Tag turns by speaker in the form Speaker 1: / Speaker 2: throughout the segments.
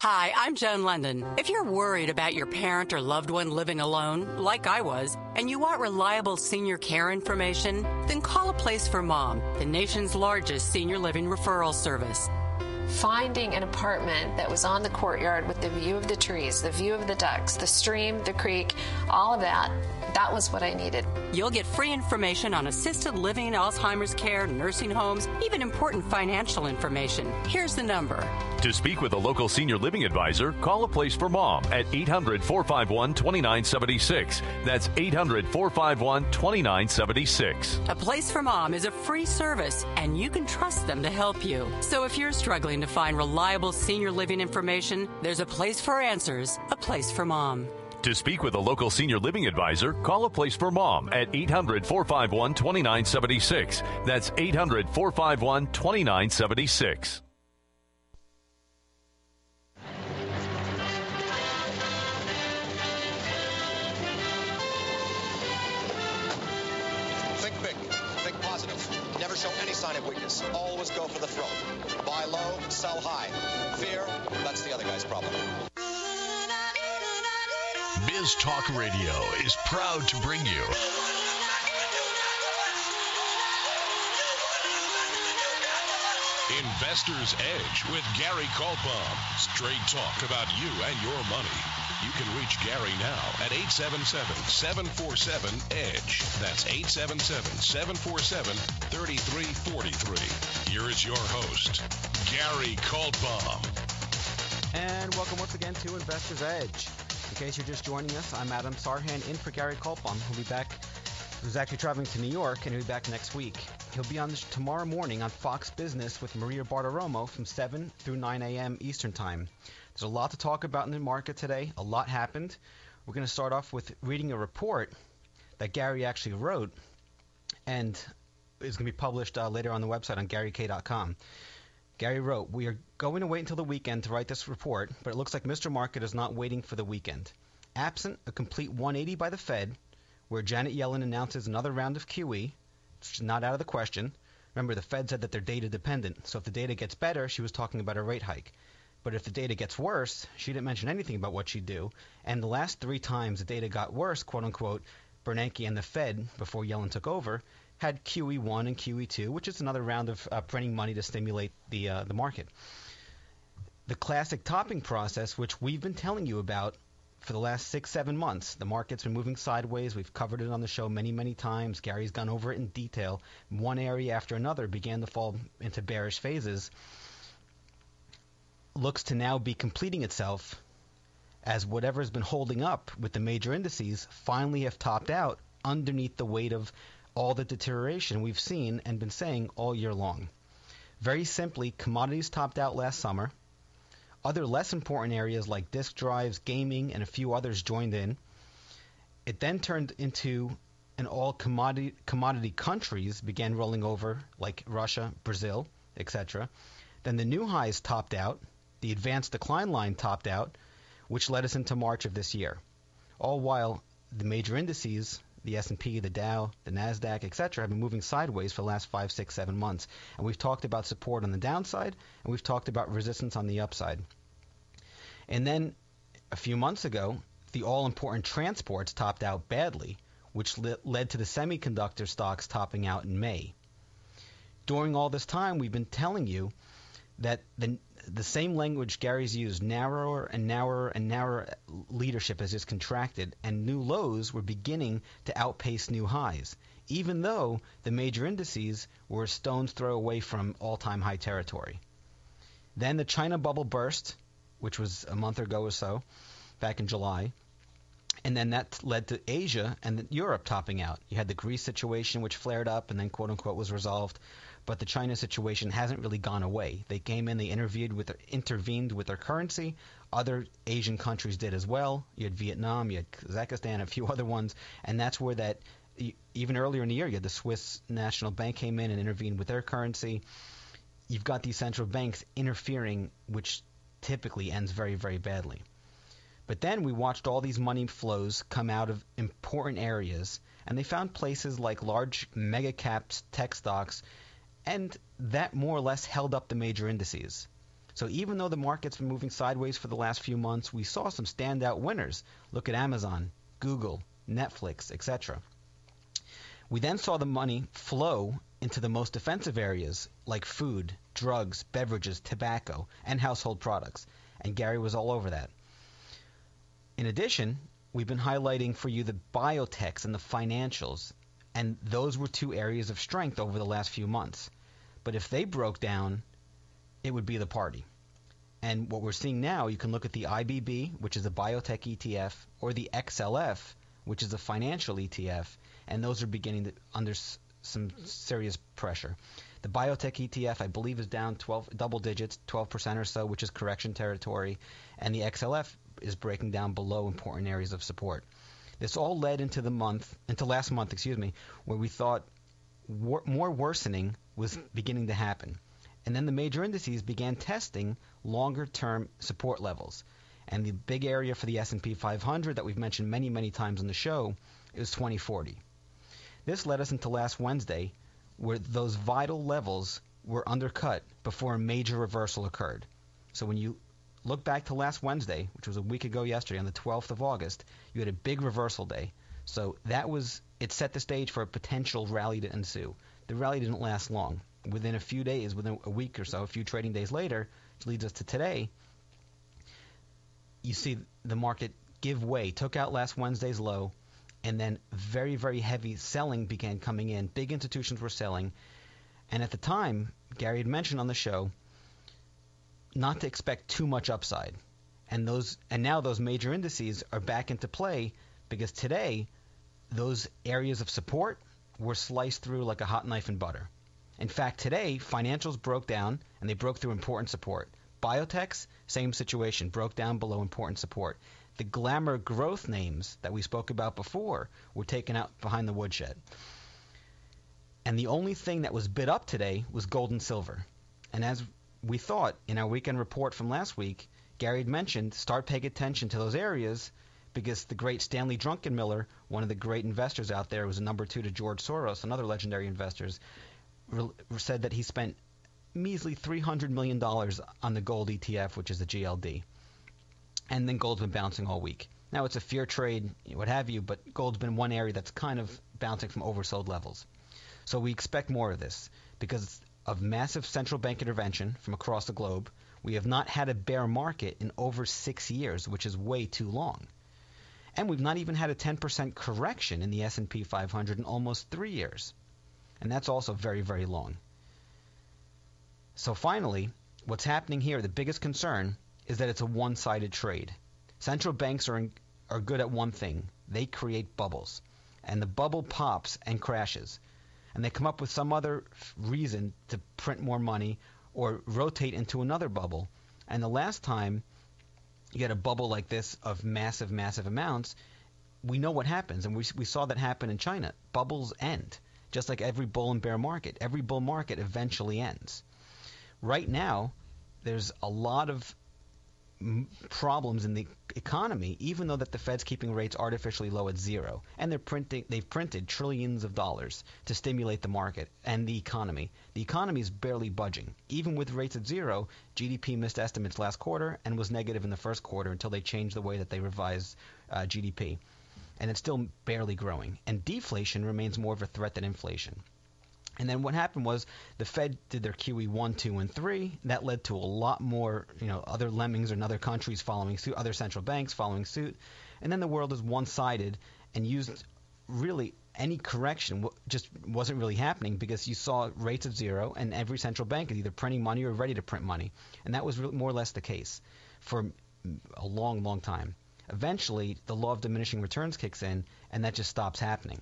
Speaker 1: Hi, I'm Joan London. If you're worried about your parent or loved one living alone, like I was, and you want reliable senior care information, then call A Place for Mom, the nation's largest senior living referral service.
Speaker 2: Finding an apartment that was on the courtyard with the view of the trees, the view of the ducks, the stream, the creek, all of that, that was what I needed.
Speaker 1: You'll get free information on assisted living, Alzheimer's care, nursing homes, even important financial information. Here's the number.
Speaker 3: To speak with a local senior living advisor, call A Place for Mom at 800-451-2976. That's 800-451-2976.
Speaker 1: A Place for Mom is a free service, and you can trust them to help you. So if you're struggling to find reliable senior living information, there's a place for answers, A Place for Mom.
Speaker 3: To speak with a local senior living advisor, call A Place for Mom at 800-451-2976. That's 800-451-2976.
Speaker 4: Think big. Think positive. Never show any sign of weakness. Always go for the throat. Buy low, sell high. Fear, that's the other guy's problem.
Speaker 5: Biz Talk Radio is proud to bring you Investor's Edge with Gary Kaltbaum. Straight talk about you and your money. You can reach Gary now at 877-747-EDGE. That's 877-747-3343. Here is your host, Gary Kaltbaum.
Speaker 6: And welcome once again to Investor's Edge. In case you're just joining us, I'm Adam Sarhan in for Gary Kaltbaum, who'll be back. Who's actually traveling to New York, and he'll be back next week. He'll be on tomorrow morning on Fox Business with Maria Bartiromo from 7 through 9 a.m. Eastern Time. There's a lot to talk about in the market today. A lot happened. We're going to start off with reading a report that Gary actually wrote, and is going to be published later on the website on GaryK.com. Gary wrote, "We are going to wait until the weekend to write this report, but it looks like Mr. Market is not waiting for the weekend. Absent a complete 180 by the Fed, where Janet Yellen announces another round of QE, which is not out of the question. Remember, the Fed said that they're data dependent, so if the data gets better, she was talking about a rate hike. But if the data gets worse, she didn't mention anything about what she'd do. And the last 3 times the data got worse, quote-unquote, Bernanke and the Fed, before Yellen took over, had QE1 and QE2, which is another round of printing money to stimulate the market. The classic topping process, which we've been telling you about for the last 6-7 months. The market's been moving sideways. We've covered it on the show many, many times. Gary's gone over it in detail. One area after another began to fall into bearish phases. Looks to now be completing itself as whatever's been holding up with the major indices finally have topped out underneath the weight of all the deterioration we've seen and been saying all year long. Very simply, commodities topped out last summer. Other less important areas like disk drives, gaming, and a few others joined in. It then turned into an all commodity countries began rolling over, like Russia, Brazil, etc. Then the new highs topped out. The advanced decline line topped out, which led us into March of this year. All while the major indices, the S&P, the Dow, the NASDAQ, etc., have been moving sideways for the last 5, 6, 7 months. And we've talked about support on the downside, and we've talked about resistance on the upside. And then a few months ago, the all-important transports topped out badly, which led to the semiconductor stocks topping out in May. During all this time, we've been telling you that the same language Gary's used, narrower and narrower and narrower leadership has just contracted, and new lows were beginning to outpace new highs, even though the major indices were a stone's throw away from all-time high territory. Then the China bubble burst, which was a month ago or so, back in July, and then that led to Asia and Europe topping out. You had the Greece situation, which flared up and then quote-unquote was resolved. But the China situation hasn't really gone away. They came in, they intervened with their currency. Other Asian countries did as well. You had Vietnam, you had Kazakhstan, a few other ones. And that's where that, even earlier in the year, you had the Swiss National Bank came in and intervened with their currency. You've got these central banks interfering, which typically ends very, very badly. But then we watched all these money flows come out of important areas, and they found places like large mega caps, tech stocks, and that more or less held up the major indices. So even though the market's been moving sideways for the last few months, we saw some standout winners. Look at Amazon, Google, Netflix, etc. We then saw the money flow into the most defensive areas like food, drugs, beverages, tobacco, and household products. And Gary was all over that. In addition, we've been highlighting for you the biotechs and the financials, and those were two areas of strength over the last few months. But if they broke down, it would be the party. And what we're seeing now, you can look at the IBB, which is a biotech ETF, or the XLF, which is a financial ETF, and those are beginning to under some serious pressure. The biotech ETF, I believe, is down double digits, 12% or so, which is correction territory, and the XLF is breaking down below important areas of support. This all led into last month, where we thought more worsening was beginning to happen. And then the major indices began testing longer-term support levels. And the big area for the S&P 500 that we've mentioned many, many times on the show is 2040. This led us into last Wednesday, where those vital levels were undercut before a major reversal occurred. So when you look back to last Wednesday, which was a week ago yesterday, on the 12th of August, you had a big reversal day. So it set the stage for a potential rally to ensue. The rally didn't last long. Within a few days, within a week or so, a few trading days later, which leads us to today, you see the market give way, took out last Wednesday's low, and then very, very heavy selling began coming in. Big institutions were selling. And at the time, Gary had mentioned on the show not to expect too much upside. And now those major indices are back into play because today those areas of support were sliced through like a hot knife in butter. In fact, today, financials broke down, and they broke through important support. Biotechs, same situation, broke down below important support. The glamour growth names that we spoke about before were taken out behind the woodshed. And the only thing that was bid up today was gold and silver. And as we thought in our weekend report from last week, Gary had mentioned start paying attention to those areas because the great Stanley Druckenmiller, one of the great investors out there, was a number two to George Soros and other legendary investors, said that he spent measly $300 million on the gold ETF, which is the GLD. And then gold's been bouncing all week. Now it's a fear trade, what have you, but gold's been one area that's kind of bouncing from oversold levels. So we expect more of this because of massive central bank intervention from across the globe. We have not had a bear market in over 6 years, which is way too long. And we've not even had a 10% correction in the S&P 500 in almost 3 years. And that's also very, very long. So finally, what's happening here, the biggest concern, is that it's a one-sided trade. Central banks are good at one thing. They create bubbles. And the bubble pops and crashes. And they come up with some other reason to print more money or rotate into another bubble. And the last time you get a bubble like this of massive, massive amounts, we know what happens. And we saw that happen in China. Bubbles end. Just like every bull and bear market. Every bull market eventually ends. Right now, there's a lot of problems in the economy, even though that the Fed's keeping rates artificially low at zero. And they've printed trillions of dollars to stimulate the market and the economy. The economy is barely budging. Even with rates at zero, GDP missed estimates last quarter and was negative in the first quarter until they changed the way that they revised GDP. And it's still barely growing. And deflation remains more of a threat than inflation. And then what happened was the Fed did their QE 1, 2, and 3. That led to a lot more, other lemmings in other countries following suit, other central banks following suit. And then the world is one-sided and used really any correction just wasn't really happening because you saw rates of zero and every central bank is either printing money or ready to print money. And that was more or less the case for a long, long time. Eventually, the law of diminishing returns kicks in, and that just stops happening.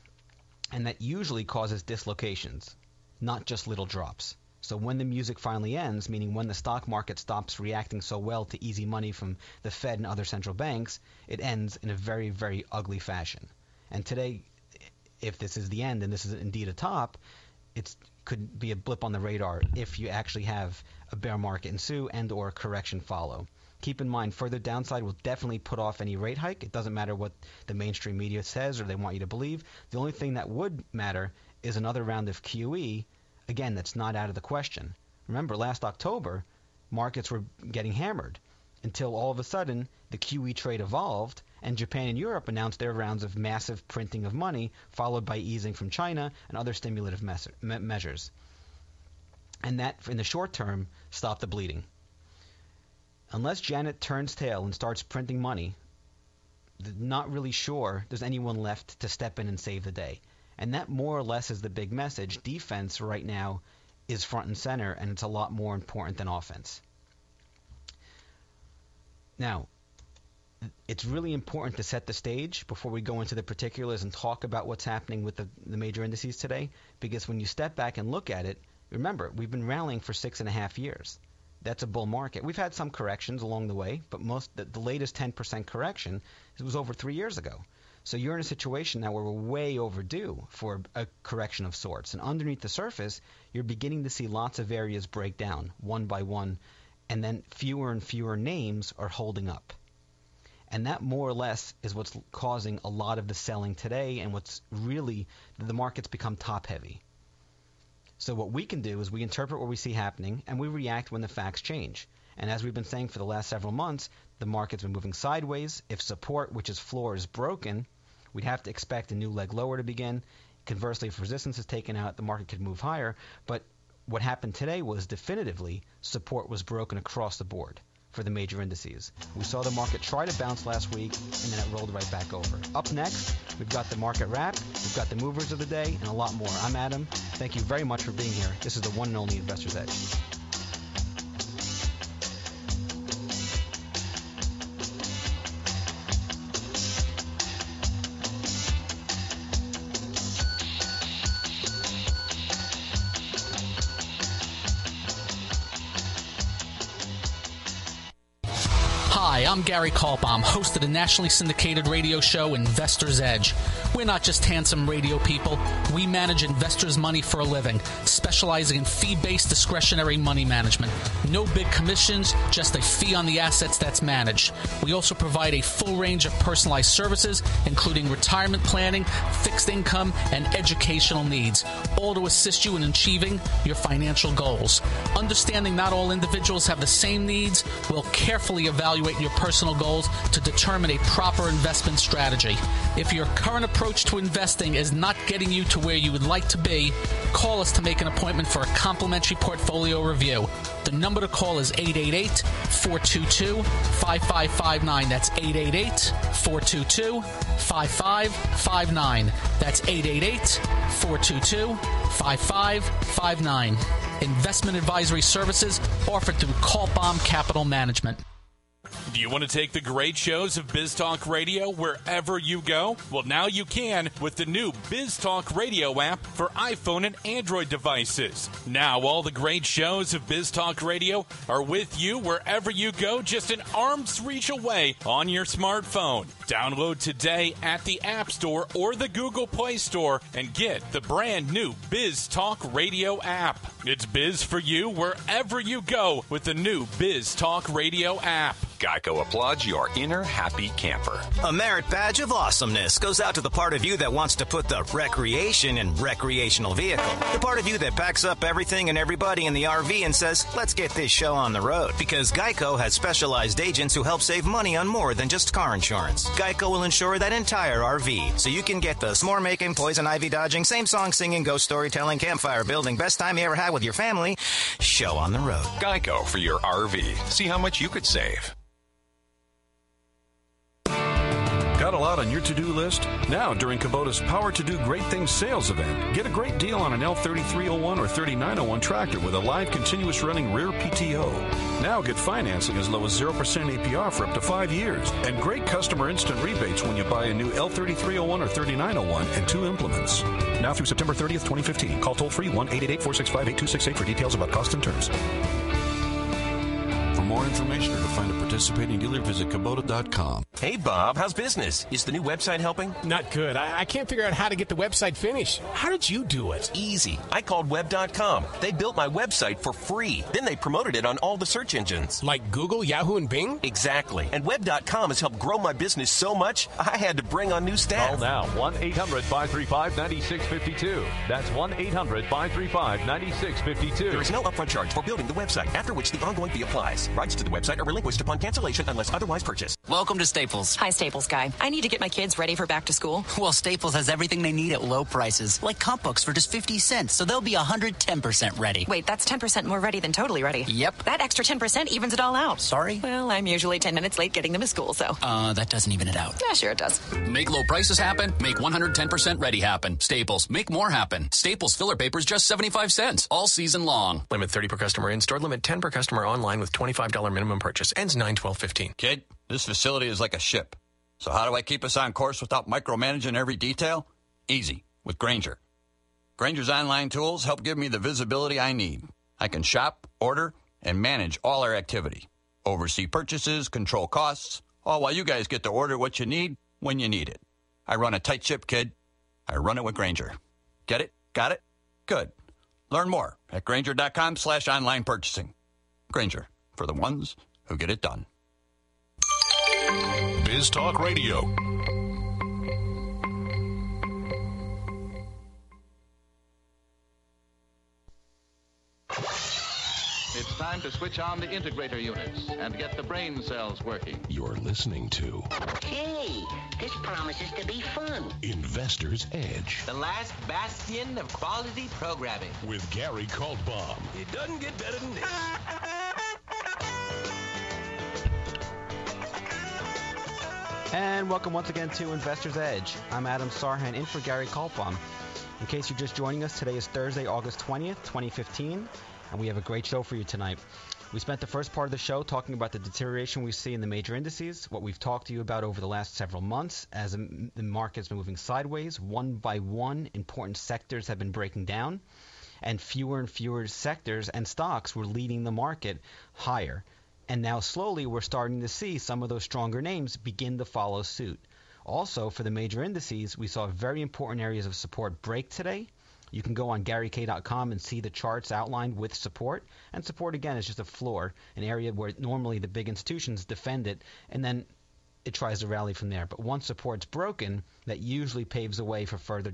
Speaker 6: And that usually causes dislocations, not just little drops. So when the music finally ends, meaning when the stock market stops reacting so well to easy money from the Fed and other central banks, it ends in a very, very ugly fashion. And today, if this is the end and this is indeed a top, it could be a blip on the radar if you actually have a bear market ensue and or a correction follow. Keep in mind, further downside will definitely put off any rate hike. It doesn't matter what the mainstream media says or they want you to believe. The only thing that would matter is another round of QE. Again, that's not out of the question. Remember, last October, markets were getting hammered until all of a sudden the QE trade evolved and Japan and Europe announced their rounds of massive printing of money, followed by easing from China and other stimulative measures. And that, in the short term, stopped the bleeding. Unless Janet turns tail and starts printing money, not really sure there's anyone left to step in and save the day. And that more or less is the big message. Defense right now is front and center, and it's a lot more important than offense. Now, it's really important to set the stage before we go into the particulars and talk about what's happening with the major indices today, because when you step back and look at it, remember, we've been rallying for 6.5 years. That's a bull market. We've had some corrections along the way, but the latest 10% correction was over 3 years ago. So you're in a situation now where we're way overdue for a correction of sorts. And underneath the surface, you're beginning to see lots of areas break down one by one, and then fewer and fewer names are holding up. And that more or less is what's causing a lot of the selling today, and what's really the market's become top heavy. So what we can do is we interpret what we see happening, and we react when the facts change. And as we've been saying for the last several months, the market's been moving sideways. If support, which is floor, is broken, we'd have to expect a new leg lower to begin. Conversely, if resistance is taken out, the market could move higher. But what happened today was definitively support was broken across the board for the major indices. We saw the market try to bounce last week, and then it rolled right back over. Up next, we've got the market wrap, we've got the movers of the day, and a lot more. I'm Adam. Thank you very much for being here. This is the one and only Investor's Edge.
Speaker 7: Hi, I'm Gary Kaltbaum, host of the nationally syndicated radio show Investor's Edge. We're not just handsome radio people. We manage investors' money for a living, specializing in fee-based discretionary money management. No big commissions, just a fee on the assets that's managed. We also provide a full range of personalized services, including retirement planning, fixed income, and educational needs, all to assist you in achieving your financial goals. Understanding not all individuals have the same needs, we'll carefully evaluate your personal goals to determine a proper investment strategy. If your current approach to investing is not getting you to where you would like to be, call us to make an appointment for a complimentary portfolio review. The number to call is 888-422-5559. That's 888-422-5559. That's 888-422-5559. Investment advisory services offered through Kaltbaum Capital Management.
Speaker 8: Do you want to take the great shows of Biz Talk Radio wherever you go? Well, now you can with the new Biz Talk Radio app for iPhone and Android devices. Now all the great shows of Biz Talk Radio are with you wherever you go, just an arm's reach away on your smartphone. Download today at the App Store or the Google Play Store and get the brand new Biz Talk Radio app. It's biz for you wherever you go with the new Biz Talk Radio app.
Speaker 9: Geico applauds your inner happy camper.
Speaker 10: A merit badge of awesomeness goes out to the part of you that wants to put the recreation in recreational vehicle. The part of you that packs up everything and everybody in the RV and says, let's get this show on the road. Because Geico has specialized agents who help save money on more than just car insurance. Geico will insure that entire RV, so you can get the s'more making, poison ivy dodging, same song singing, ghost storytelling, campfire building, best time you ever had with your family show on the road.
Speaker 9: Geico for your RV. See how much you could save.
Speaker 11: Got a lot on your to-do list? Now, during Kubota's Power to Do Great Things sales event, get a great deal on an L3301 or 3901 tractor with a live continuous running rear PTO. Now get financing as low as 0% APR for up to 5 years, and great customer instant rebates when you buy a new L3301 or 3901 and 2 implements. Now through September 30th, 2015. Call toll-free 1-888-465-8268 for details about cost and terms. For more more information or to find a participating dealer, visit Kubota.com.
Speaker 12: Hey, Bob, how's business? Is the new website helping?
Speaker 13: Not good. I can't figure out how to get the website finished. How did you do it?
Speaker 12: Easy. I called Web.com. They built my website for free. Then they promoted it on all the search engines.
Speaker 13: Like Google, Yahoo, and Bing?
Speaker 12: Exactly. And Web.com has helped grow my business so much, I had to bring on new staff.
Speaker 3: Call now, 1-800-535-9652. That's 1-800-535-9652.
Speaker 12: There is no upfront charge for building the website, after which the ongoing fee applies. Rights to the website are relinquished upon cancellation unless otherwise purchased.
Speaker 14: Welcome to Staples.
Speaker 15: Hi, Staples guy. I need to get my kids ready for back to school.
Speaker 14: Well, Staples has everything they need at low prices, like comp books for just 50 cents, so they'll be 110% ready.
Speaker 15: Wait, that's 10% more ready than totally ready.
Speaker 14: Yep.
Speaker 15: That extra 10% evens it all out.
Speaker 14: Sorry?
Speaker 15: Well, I'm usually 10 minutes late getting them to school, so.
Speaker 14: That doesn't even it out.
Speaker 15: Yeah, sure it does.
Speaker 16: Make low prices happen. Make 110% ready happen. Staples. Make more happen. Staples filler paper is just 75 cents all season long.
Speaker 17: Limit 30 per customer in-store. Limit 10 per customer online with $25 minimum purchase. Ends 9/12/15.
Speaker 18: Kid, this facility is like a ship. So how do I keep us on course without micromanaging every detail? Easy, with Grainger. Grainger's online tools help give me the visibility I need. I can shop, order, and manage all our activity. Oversee purchases, control costs, all while you guys get to order what you need when you need it. I run a tight ship, kid. I run it with Grainger. Get it? Got it? Good. Learn more at Grainger.com/online purchasing. Grainger, for the ones who get it done.
Speaker 5: Biz Talk Radio.
Speaker 19: It's time to switch on the integrator units and get the brain cells working.
Speaker 5: You're listening to
Speaker 20: Hey, this promises to be fun.
Speaker 5: Investor's Edge
Speaker 21: The last bastion of quality programming.
Speaker 5: with Gary Kaltbaum.
Speaker 21: It doesn't get better than this.
Speaker 6: And welcome once again to Investor's Edge. I'm Adam Sarhan, in for Gary Kaltbaum. In case you're just joining us, today is Thursday, August 20th, 2015, and we have a great show for you tonight. We spent the first part of the show talking about the deterioration we see in the major indices, what we've talked to you about over the last several months as the market's been moving sideways. One by one, important sectors have been breaking down, and fewer sectors and stocks were leading the market higher. And now slowly we're starting to see some of those stronger names begin to follow suit. Also, for the major indices, we saw very important areas of support break today. You can go on GaryK.com and see the charts outlined with support. And support, again, is just a floor, an area where normally the big institutions defend it, and then it tries to rally from there. But once support's broken, that usually paves the way for further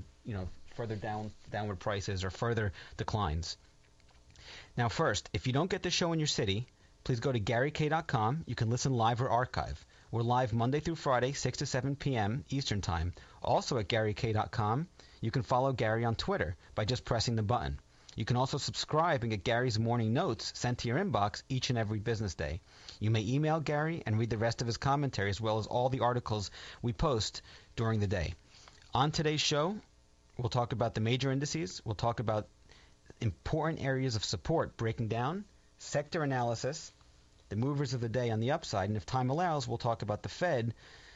Speaker 6: downward prices or further declines. Now, first, if you don't get the show in your city, please go to GaryK.com. You can listen live or archive. We're live Monday through Friday, 6 to 7 p.m. Eastern Time. Also at GaryK.com, you can follow Gary on Twitter by just pressing the button. You can also subscribe and get Gary's morning notes sent to your inbox each and every business day. You may email Gary and read the rest of his commentary as well as all the articles we post during the day. On today's show, we'll talk about the major indices. We'll talk about important areas of support breaking down, sector analysis, the movers of the day on the upside, and if time allows, we'll talk about the Fed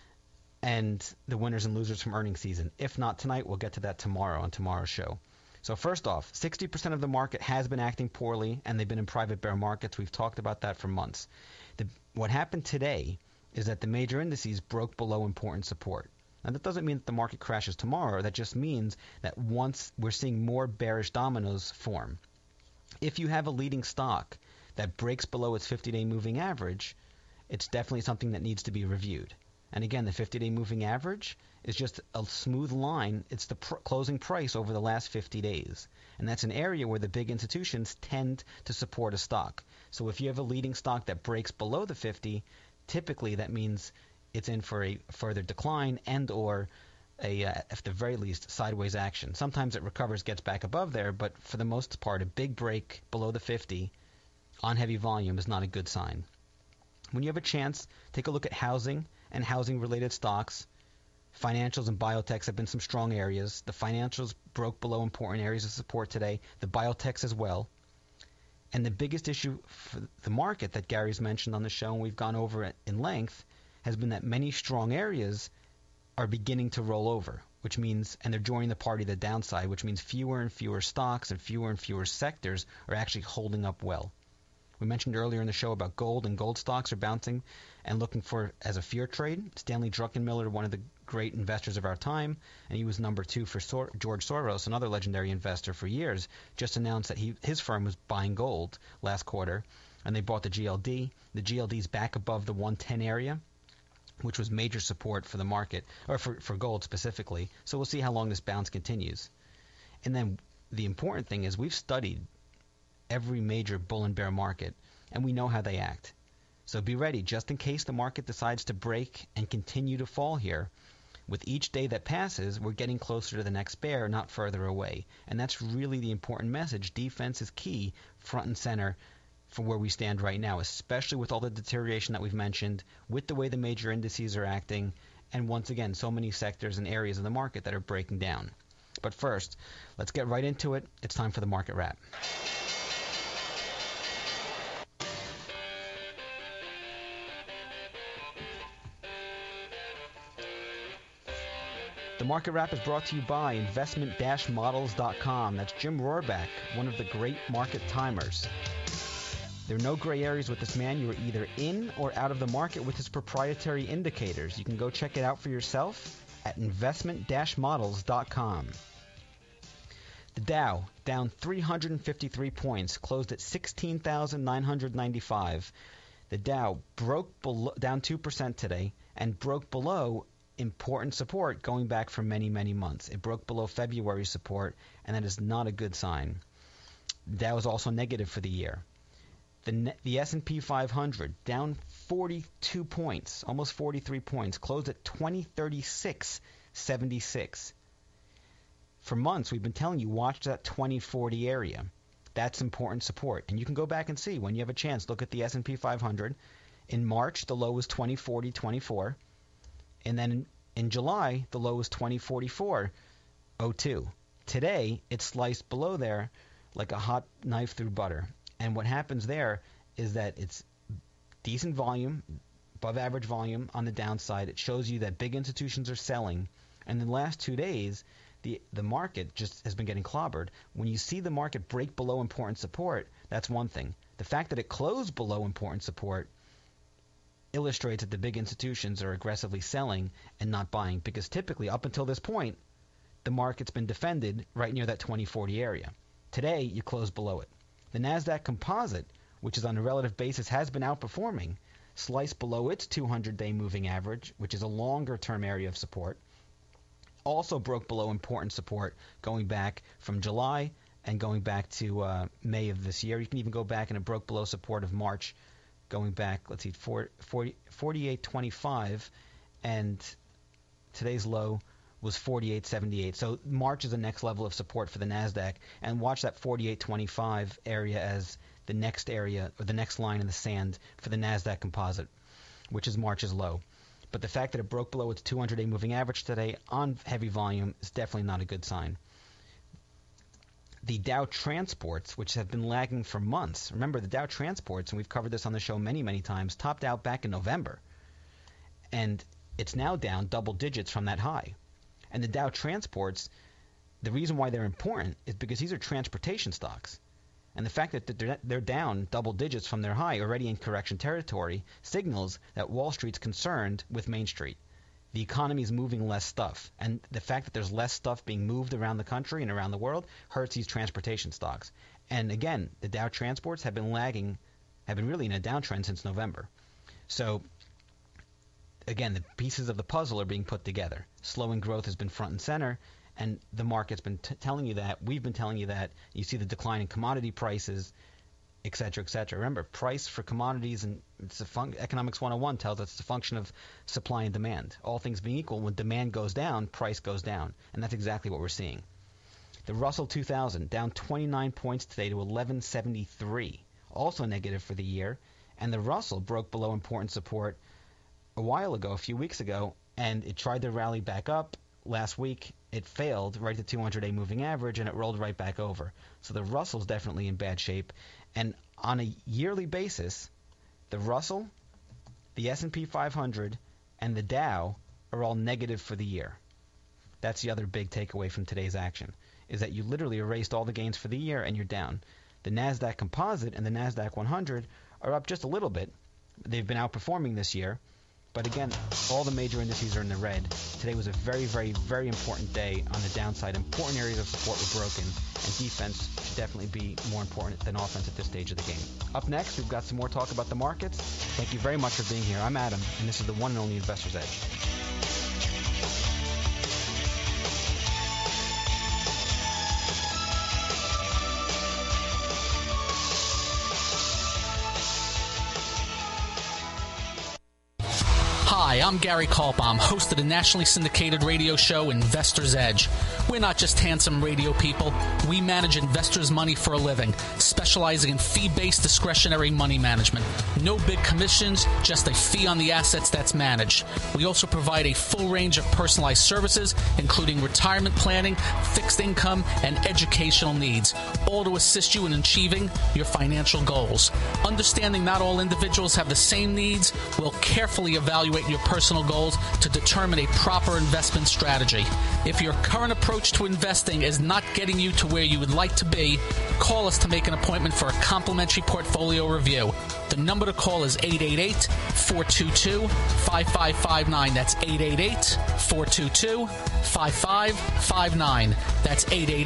Speaker 6: and the winners and losers from earnings season. If not tonight, we'll get to that tomorrow on tomorrow's show. So first off, 60% of the market has been acting poorly, and they've been in private bear markets. We've talked about that for months. What happened today is that the major indices broke below important support. Now, that doesn't mean that the market crashes tomorrow. That just means that once we're seeing more bearish dominoes form. If you have a leading stock that breaks below its 50-day moving average, it's definitely something that needs to be reviewed. And again, the 50-day moving average is just a smooth line. It's the closing price over the last 50 days. And that's an area where the big institutions tend to support a stock. So if you have a leading stock that breaks below the 50, typically that means it's in for a further decline and or at the very least, sideways action. Sometimes it recovers, gets back above there, but for the most part, a big break below the 50 on heavy volume is not a good sign. When you have a chance, take a look at housing and housing-related stocks. Financials and biotechs have been some strong areas. The financials broke below important areas of support today. The biotechs as well. And the biggest issue for the market that Gary's mentioned on the show, and we've gone over it in length, has been that many strong areas are beginning to roll over, which means, and they're joining the party to the downside, which means fewer and fewer stocks and fewer sectors are actually holding up well. We mentioned earlier in the show about gold, and gold stocks are bouncing and looking for as a fear trade. Stanley Druckenmiller, one of the great investors of our time, and he was number 2 for George Soros, another legendary investor for years, just announced that his firm was buying gold last quarter, and they bought the GLD. The GLD's back above the 110 area, which was major support for the market, or for gold specifically. So we'll see how long this bounce continues. And then the important thing is we've studied every major bull and bear market, and we know how they act. So be ready, just in case the market decides to break and continue to fall here. With each day that passes, we're getting closer to the next bear, not further away. And that's really the important message. Defense is key, front and center, for where we stand right now, especially with all the deterioration that we've mentioned, with the way the major indices are acting, and once again, so many sectors and areas of the market that are breaking down. But first, let's get right into it. It's time for the market wrap. The Market Wrap is brought to you by investment-models.com. That's Jim Rohrbeck, one of the great market timers. There are no gray areas with this man. You are either in or out of the market with his proprietary indicators. You can go check it out for yourself at investment-models.com. The Dow, down 353 points, closed at 16,995. The Dow broke down 2% today and broke below important support going back for many, many months. It broke below February support, and that is not a good sign. The Dow is also negative for the year. The S&P 500 down 42 points, almost 43 points, closed at 2036.76. For months, we've been telling you, watch that 2040 area. That's important support. And you can go back and see when you have a chance. Look at the S&P 500. In March, the low was 2040.24. And then in July, the low was 2044.02. Today, it's sliced below there like a hot knife through butter. And what happens there is that it's decent volume, above average volume on the downside. It shows you that big institutions are selling. And in the last 2 days, the market just has been getting clobbered. When you see the market break below important support, that's one thing. The fact that it closed below important support illustrates that the big institutions are aggressively selling and not buying, because typically up until this point, the market's been defended right near that 2040 area. Today, you close below it. The NASDAQ Composite, which is on a relative basis, has been outperforming, sliced below its 200-day moving average, which is a longer-term area of support. Also broke below important support going back from July and going back to May of this year. You can even go back, and it broke below support of March going back, let's see, 48.25, and today's low was 48.78. So March is the next level of support for the NASDAQ, and watch that 48.25 area as the next area, or the next line in the sand for the NASDAQ Composite, which is March's low. But the fact that it broke below its 200-day moving average today on heavy volume is definitely not a good sign. The Dow Transports, which have been lagging for months. Remember, the Dow Transports, and we've covered this on the show many, many times, topped out back in November. And it's now down double digits from that high. And the Dow Transports, the reason why they're important is because these are transportation stocks. And the fact that they're down double digits from their high, already in correction territory, signals that Wall Street's concerned with Main Street. The economy is moving less stuff, and the fact that there's less stuff being moved around the country and around the world hurts these transportation stocks. And again, the Dow Transports have been lagging, have been really in a downtrend since November. So again, the pieces of the puzzle are being put together. Slowing growth has been front and center, and the market's been telling you that. We've been telling you that. You see the decline in commodity prices, et cetera, et cetera. Remember, price for commodities, and it's Economics 101 tells us it's a function of supply and demand. All things being equal, when demand goes down, price goes down. And that's exactly what we're seeing. The Russell 2000 down 29 points today to 1173, also negative for the year. And the Russell broke below important support a while ago, a few weeks ago, and it tried to rally back up. Last week, it failed right to 200-day moving average, and it rolled right back over. So the Russell's definitely in bad shape. And on a yearly basis, the Russell, the S&P 500, and the Dow are all negative for the year. That's the other big takeaway from today's action, is that you literally erased all the gains for the year and you're down. The NASDAQ Composite and the NASDAQ 100 are up just a little bit. They've been outperforming this year. But again, all the major indices are in the red. Today was a very, very, very important day on the downside. Important areas of support were broken, and defense should definitely be more important than offense at this stage of the game. Up next, we've got some more talk about the markets. Thank you very much for being here. I'm Adam, and this is the one and only Investor's Edge.
Speaker 7: Hi, I'm Gary Kaltbaum, host of the nationally syndicated radio show Investor's Edge. We're not just handsome radio people. We manage investors' money for a living, specializing in fee-based discretionary money management. No big commissions, just a fee on the assets that's managed. We also provide a full range of personalized services, including retirement planning, fixed income, and educational needs, all to assist you in achieving your financial goals. Understanding not all individuals have the same needs, we'll carefully evaluate your personal goals to determine a proper investment strategy. If your current approach to investing is not getting you to where you would like to be, call us to make an appointment for a complimentary portfolio review. The number to call is 888-422-5559. That's 888-422-5559. That's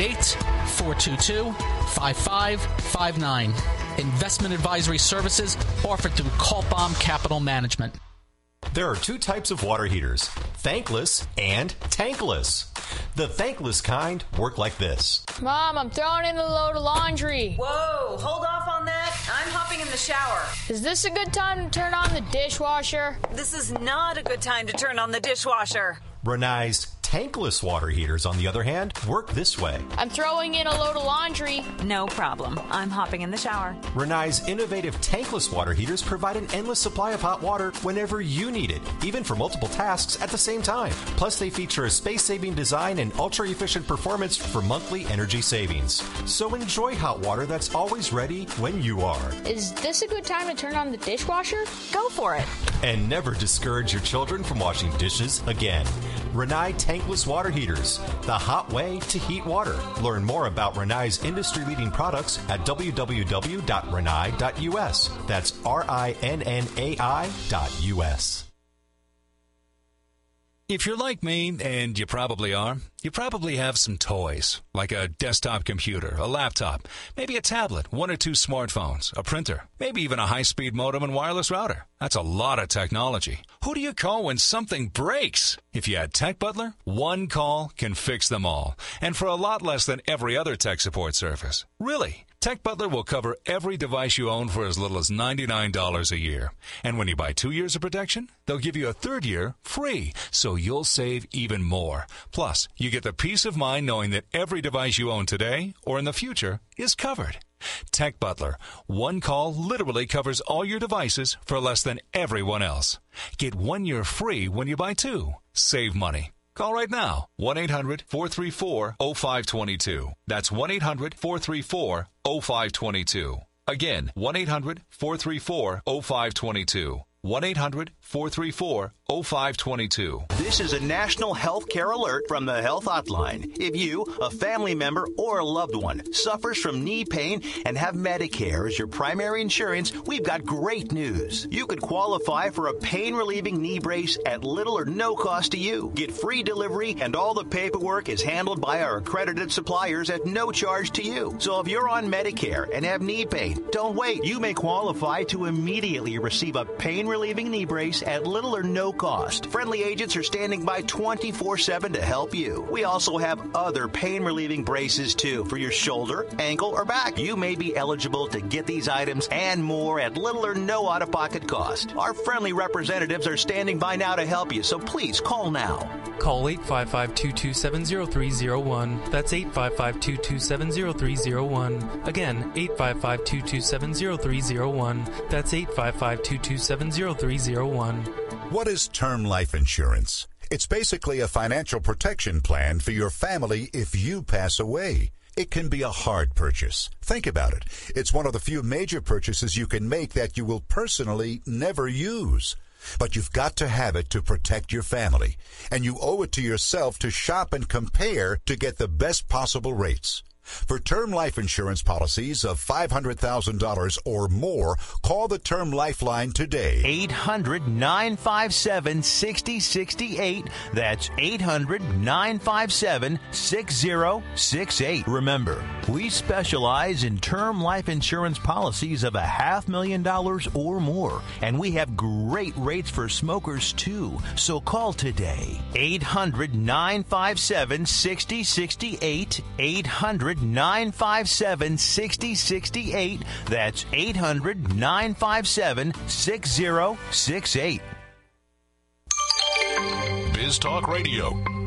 Speaker 7: 888-422-5559. Investment advisory services offered through Kaltbaum Capital Management.
Speaker 2: There are two types of water heaters, thankless and tankless. The thankless kind work like this.
Speaker 22: Mom, I'm throwing in a load of laundry.
Speaker 23: Whoa, hold off on that. I'm hopping in the shower.
Speaker 22: Is this a good time to turn on the dishwasher?
Speaker 23: This is not a good time to turn on the dishwasher.
Speaker 2: Rinnai's tankless water heaters, on the other hand, work this way.
Speaker 22: I'm throwing in a load of laundry.
Speaker 23: No problem. I'm hopping in the shower.
Speaker 2: Rinnai's innovative tankless water heaters provide an endless supply of hot water whenever you need it, even for multiple tasks at the same time. Plus, they feature a space-saving design and ultra-efficient performance for monthly energy savings. So enjoy hot water that's always ready when you are.
Speaker 22: Is this a good time to turn on the dishwasher?
Speaker 23: Go for it.
Speaker 2: And never discourage your children from washing dishes again. Rinnai tankless water heaters, the hot way to heat water. Learn more about Rinnai's industry-leading products at www.rinnai.us. That's RINNAI.us.
Speaker 24: If you're like me, and you probably are, you probably have some toys, like a desktop computer, a laptop, maybe a tablet, one or two smartphones, a printer, maybe even a high-speed modem and wireless router. That's a lot of technology. Who do you call when something breaks? If you had Tech Butler, one call can fix them all, and for a lot less than every other tech support service. Really. Tech Butler will cover every device you own for as little as $99 a year. And when you buy 2 years of protection, they'll give you a third year free, so you'll save even more. Plus, you get the peace of mind knowing that every device you own today or in the future is covered. Tech Butler. One call literally covers all your devices for less than everyone else. Get 1 year free when you buy 2. Save money. Call right now, 1-800-434-0522. That's 1-800-434-0522. Again, 1-800-434-0522. 1-800-434-0522.
Speaker 25: This is a national health care alert from the Health Hotline. If you, a family member, or a loved one suffers from knee pain and have Medicare as your primary insurance, we've got great news. You could qualify for a pain-relieving knee brace at little or no cost to you. Get free delivery, and all the paperwork is handled by our accredited suppliers at no charge to you. So if you're on Medicare and have knee pain, don't wait. You may qualify to immediately receive a pain-relieving knee brace at little or no cost. Friendly agents are standing by 24/7 to help you. We also have other pain-relieving braces, too, for your shoulder, ankle, or back. You may be eligible to get these items and more at little or no out-of-pocket cost. Our friendly representatives are standing by now to help you, so please call now.
Speaker 26: Call 855-227-0301. That's 855-227-0301. Again, 855-227-0301. That's 855-227-0301.
Speaker 27: What is term life insurance? It's basically a financial protection plan for your family if you pass away. It can be a hard purchase. Think about it. It's one of the few major purchases you can make that you will personally never use. But you've got to have it to protect your family, and you owe it to yourself to shop and compare to get the best possible rates. For term life insurance policies of $500,000 or more, call the Term Lifeline today.
Speaker 25: 800-957-6068. That's 800-957-6068. Remember, we specialize in term life insurance policies of $500,000 or more, and we have great rates for smokers too. So call today. 800-957-6068. 800-957-6068. That's 800-957-6068.
Speaker 5: Biz Talk Radio.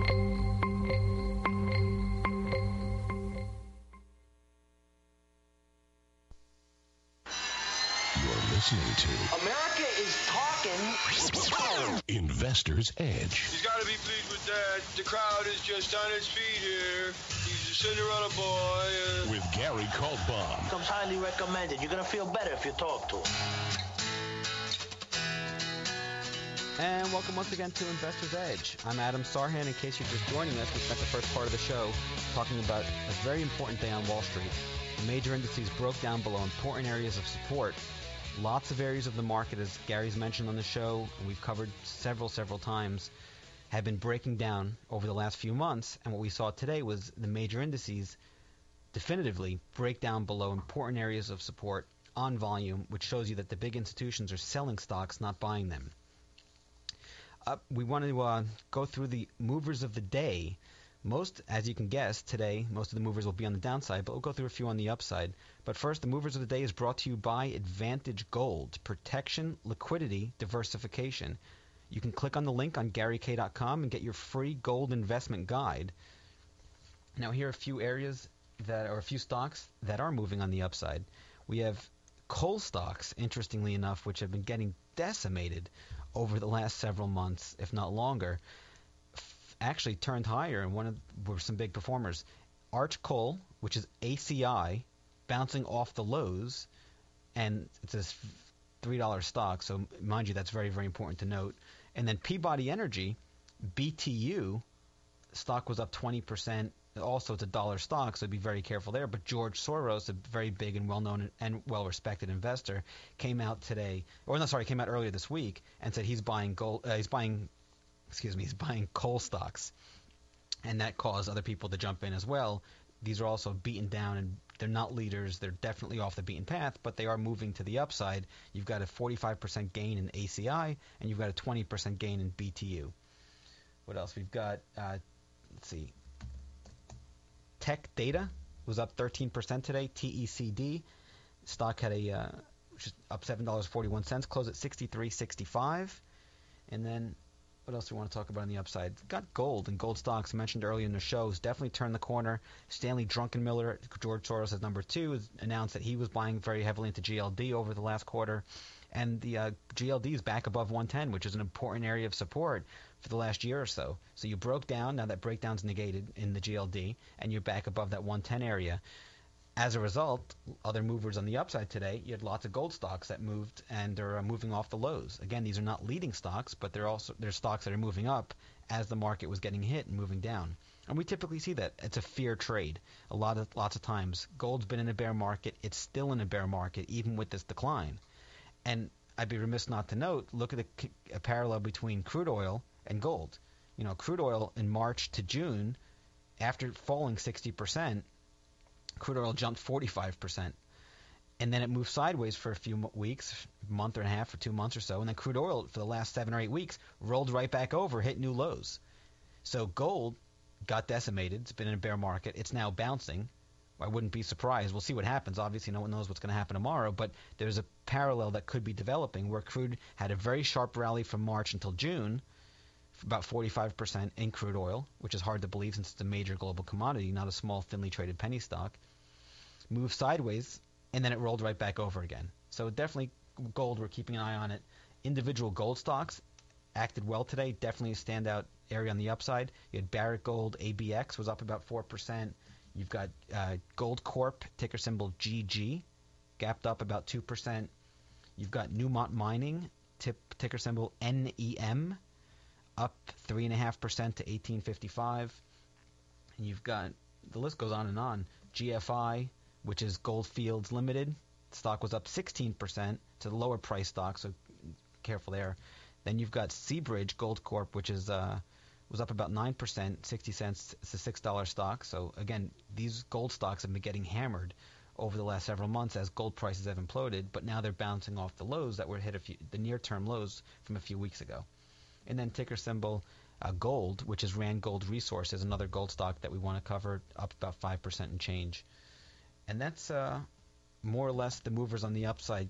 Speaker 5: You're listening to
Speaker 20: America is talking.
Speaker 5: Investor's Edge.
Speaker 1: He's got to be pleased with that. The crowd is just on its feet here. He's a Cinderella boy.
Speaker 5: With Gary Kaltbaum.
Speaker 20: Comes highly recommended. You're going to feel better if you talk to him.
Speaker 6: And welcome once again to Investor's Edge. I'm Adam Sarhan. In case you're just joining us, we spent the first part of the show talking about a very important day on Wall Street. The major indices broke down below important areas of support. Lots of areas of the market, as Gary's mentioned on the show, and we've covered several times, have been breaking down over the last few months. And what we saw today was the major indices definitively break down below important areas of support on volume, which shows you that the big institutions are selling stocks, not buying them. We want to go through the movers of the day. Most, as you can guess, today, most of the movers will be on the downside, but we'll go through a few on the upside. But first, the movers of the day is brought to you by Advantage Gold. Protection, liquidity, diversification. You can click on the link on GaryK.com and get your free gold investment guide. Now, here are a few areas a few stocks that are moving on the upside. We have coal stocks, interestingly enough, which have been getting decimated over the last several months, if not longer. Actually turned higher, and were some big performers. Arch Coal, which is ACI, bouncing off the lows, and it's a $3 stock, so mind you, that's very, very important to note. And then Peabody Energy, BTU, stock was up 20%. Also, it's a dollar stock, so be very careful there. But George Soros, a very big and well-known and well-respected investor, came out earlier this week and said he's buying coal stocks, and that caused other people to jump in as well. These are also beaten down, and they're not leaders. They're definitely off the beaten path, but they are moving to the upside. You've got a 45% gain in ACI, and you've got a 20% gain in BTU. What else? We've got, Tech Data was up 13% today. TECD stock had which is up $7.41, closed at $63.65. And then what else do we want to talk about on the upside? Got gold and gold stocks mentioned earlier in the show has definitely turned the corner. Stanley Druckenmiller, George Soros as number 2, has announced that he was buying very heavily into GLD over the last quarter. And the GLD is back above 110, which is an important area of support for the last year or so. So you broke down. Now that breakdown's negated in the GLD, and you're back above that 110 area. As a result, other movers on the upside today, you had lots of gold stocks that moved and are moving off the lows. Again, these are not leading stocks, but they're stocks that are moving up as the market was getting hit and moving down. And we typically see that. It's a fear trade. Lots of times. Gold's been in a bear market. It's still in a bear market, even with this decline. And I'd be remiss not to note, look at a parallel between crude oil and gold. You know, crude oil in March to June, after falling 60%, crude oil jumped 45%. And then it moved sideways for a few weeks, month and a half or 2 months or so. And then crude oil for the last 7 or 8 weeks rolled right back over, hit new lows. So gold got decimated. It's been in a bear market. It's now bouncing. I wouldn't be surprised. We'll see what happens. Obviously, no one knows what's going to happen tomorrow, but there's a parallel that could be developing where crude had a very sharp rally from March until June, about 45% in crude oil, which is hard to believe since it's a major global commodity, not a small, thinly traded penny stock, moved sideways, and then it rolled right back over again. So definitely gold, we're keeping an eye on it. Individual gold stocks acted well today, definitely a standout area on the upside. You had Barrick Gold, ABX was up about 4%. You've got Gold Corp, ticker symbol GG, gapped up about 2%. You've got Newmont Mining, ticker symbol NEM, up 3.5% to $18.55. And you've got, the list goes on and on. GFI, which is Goldfields Limited. Stock was up 16% to the lower price stock, so careful there. Then you've got Seabridge Gold Corp, which is was up about 9%, 60 cents. It's a $6 stock. So again, these gold stocks have been getting hammered over the last several months as gold prices have imploded, but now they're bouncing off the lows that were hit the near-term lows from a few weeks ago. And then ticker symbol gold, which is Rand Gold Resources, another gold stock that we want to cover, up about 5% and change. And that's more or less the movers on the upside.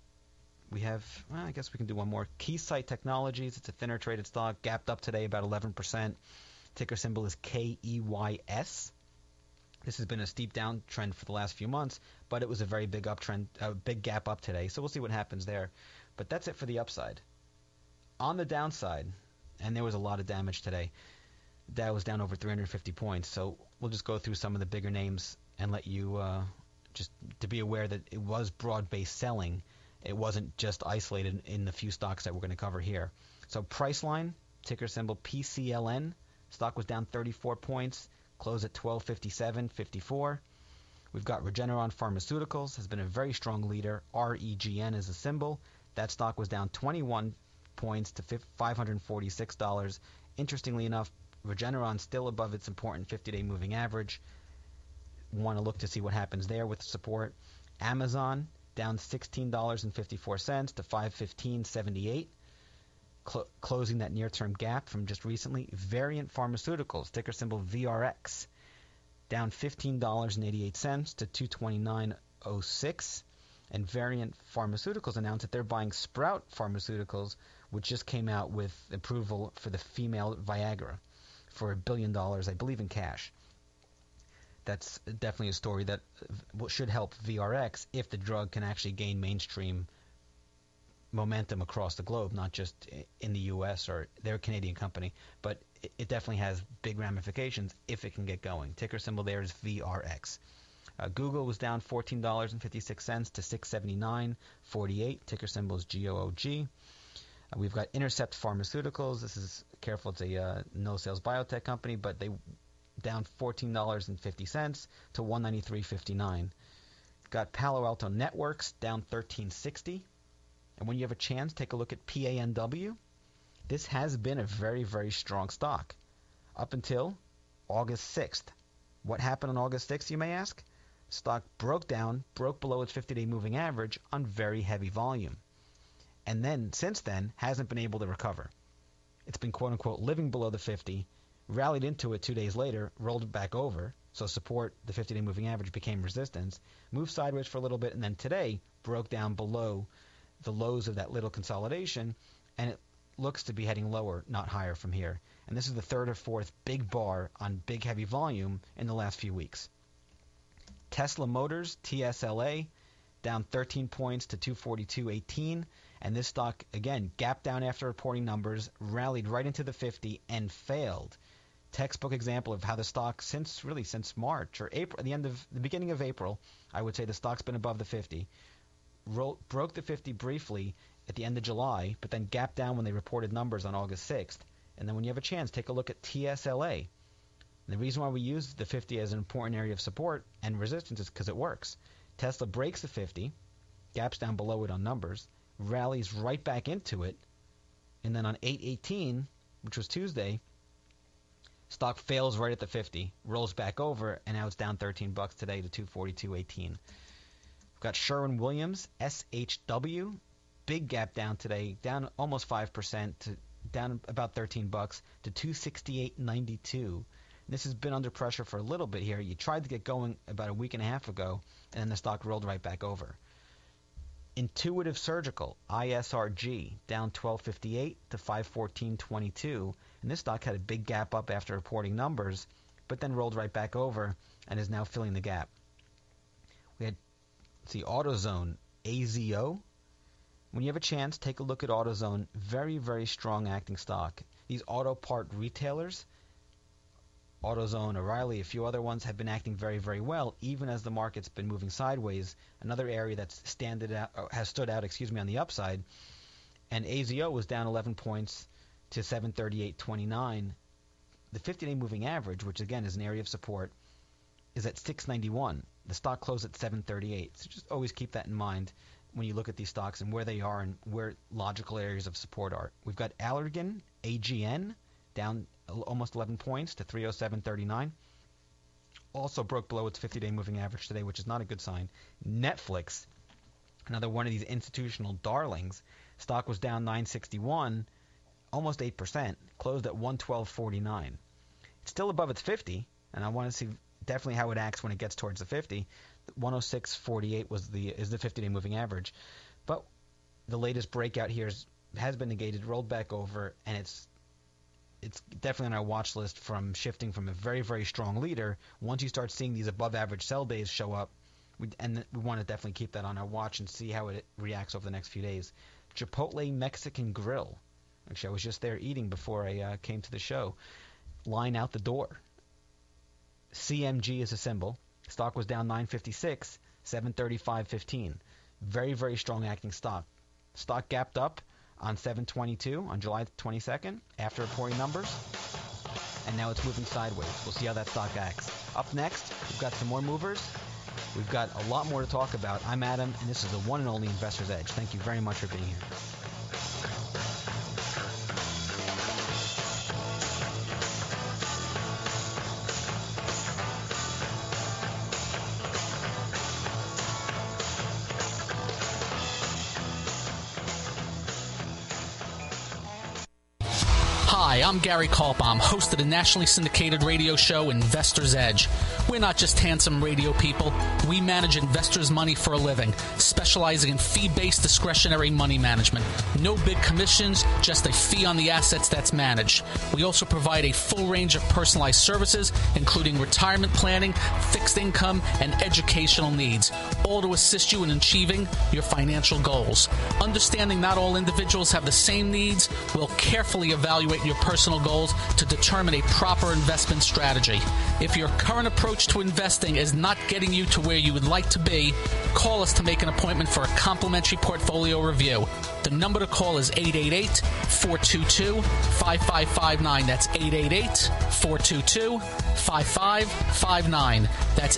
Speaker 6: We have, I guess we can do one more. Keysight Technologies, it's a thinner traded stock, gapped up today about 11%. Ticker symbol is KEYS. This has been a steep downtrend for the last few months, but it was a very big uptrend, a big gap up today. So we'll see what happens there. But that's it for the upside. On the downside, and there was a lot of damage today, Dow was down over 350 points. So we'll just go through some of the bigger names and let you just to be aware that it was broad-based selling. It wasn't just isolated in the few stocks that we're going to cover here. So Priceline, ticker symbol PCLN, stock was down 34 points. Close at 1257.54. We've got Regeneron Pharmaceuticals, has been a very strong leader. REGN is a symbol. That stock was down 21 points to $546. Interestingly enough, Regeneron still above its important 50-day moving average. Want to look to see what happens there with support. Amazon down $16.54 to $515.78. Closing that near-term gap from just recently. Variant Pharmaceuticals, ticker symbol VRX, down $15.88 to $229.06. And Variant Pharmaceuticals announced that they're buying Sprout Pharmaceuticals, which just came out with approval for the female Viagra for $1 billion, I believe, in cash. That's definitely a story that should help VRX if the drug can actually gain mainstream momentum across the globe, not just in the U.S. or they're a Canadian company, but it definitely has big ramifications if it can get going. Ticker symbol there is VRX. Google was down $14.56 to $679.48. Ticker symbol is GOOG. We've got Intercept Pharmaceuticals. This is careful; it's a no-sales biotech company, but they down $14.50 to $193.59. Got Palo Alto Networks down $13.60. And when you have a chance, take a look at PANW. This has been a very, very strong stock up until August 6th. What happened on August 6th, you may ask? Stock broke below its 50-day moving average on very heavy volume. And then, since then, hasn't been able to recover. It's been, quote-unquote, living below the 50, rallied into it 2 days later, rolled back over, so support, the 50-day moving average, became resistance, moved sideways for a little bit, and then today broke down below the lows of that little consolidation, and it looks to be heading lower, not higher from here. And this is the third or fourth big bar on big heavy volume in the last few weeks. Tesla Motors, TSLA, down 13 points to 242.18, and this stock, again, gapped down after reporting numbers, rallied right into the 50 and failed. Textbook example of how the stock since March or April, the beginning of April, I would say the stock's been above the 50. Broke the 50 briefly at the end of July, but then gapped down when they reported numbers on August 6th. And then when you have a chance, take a look at TSLA. And the reason why we use the 50 as an important area of support and resistance is because it works. Tesla breaks the 50, gaps down below it on numbers, rallies right back into it, and then on 8/18, which was Tuesday, stock fails right at the 50, rolls back over, and now it's down $13 today to 242.18. We've got Sherwin-Williams, SHW, big gap down today, down almost 5%, down about $13 to 268.92. This has been under pressure for a little bit here. You tried to get going about a week and a half ago, and then the stock rolled right back over. Intuitive Surgical, ISRG, down $12.58 to 514.22. And this stock had a big gap up after reporting numbers, but then rolled right back over and is now filling the gap. We had, AutoZone, AZO. When you have a chance, take a look at AutoZone. Very, very strong acting stock. These auto part retailers, AutoZone, O'Reilly, a few other ones have been acting very, very well, even as the market's been moving sideways. Another area that's has stood out on the upside. And AZO was down 11 points to 738.29. The 50-day moving average, which again is an area of support, is at 691. The stock closed at 738. So just always keep that in mind when you look at these stocks and where they are and where logical areas of support are. We've got Allergan, AGN, down almost 11 points to 307.39. Also broke below its 50-day moving average today, which is not a good sign. Netflix, another one of these institutional darlings, stock was down 961, almost 8%, closed at 112.49. It's still above its 50, and I want to see definitely how it acts when it gets towards the 50. 106.48 is the 50-day moving average. But the latest breakout here has been negated, rolled back over, and it's definitely on our watch list from shifting from a very, very strong leader. Once you start seeing these above-average sell days show up, we want to definitely keep that on our watch and see how it reacts over the next few days. Chipotle Mexican Grill. Actually, I was just there eating before I came to the show. Line out the door. CMG is a symbol. Stock was down 956, 735.15. Very, very strong acting stock. Stock gapped up on 722 on July 22nd after reporting numbers, and now it's moving sideways. We'll see how that stock acts. Up next, we've got some more movers. We've got a lot more to talk about. I'm Adam, and this is the one and only Investor's Edge. Thank you very much for being here.
Speaker 7: Hi, I'm Gary Kaltbaum, host of the nationally syndicated radio show Investor's Edge. We're not just handsome radio people. We manage investors' money for a living, specializing in fee-based discretionary money management. No big commissions, just a fee on the assets that's managed. We also provide a full range of personalized services, including retirement planning, fixed income, and educational needs, all to assist you in achieving your financial goals. Understanding not all individuals have the same needs, we'll carefully evaluate your personal goals to determine a proper investment strategy. If your current approach to investing is not getting you to where you would like to be, call us to make an appointment for a complimentary portfolio review. The number to call is 888-422-5559. That's 888-422-5559. That's